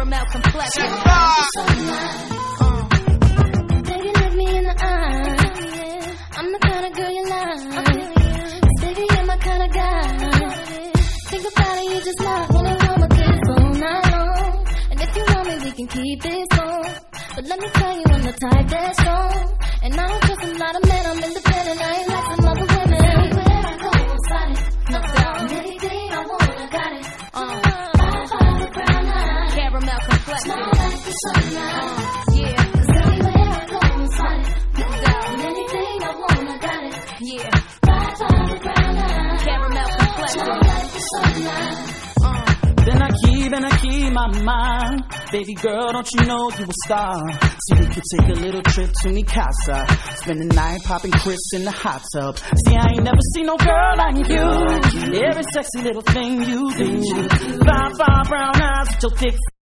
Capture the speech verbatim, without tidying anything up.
caramel complexion. Baby, look me in the eye. I'm the kind of girl you like. Baby, you're my kind of guy. Think about it, you just might wanna run with this all night long. And if you want me, we can keep this on. But let me tell you, I'm the type that's strong. And I don't trust a lot of men, I'm independent. I ain't like some other women. Anywhere I go, I'm solid. No doubt. Anything I want, I got it. Uh, Five, five, brown eyes. caramel complexion. Small like the sunlight. Uh, yeah, Cause everywhere I go, I'm solid. no doubt. And anything I want, I got it. Yeah, Five, five, brown eyes. caramel complexion. Small like the sunlight. Uh, Then I keep and I keep my mind. Baby girl, don't you know you a star? See, we could take a little trip to Mikasa. Spend the night popping Chris in the hot tub. See, I ain't never seen no girl like you. Every sexy little thing you do. Five, five brown eyes with your thick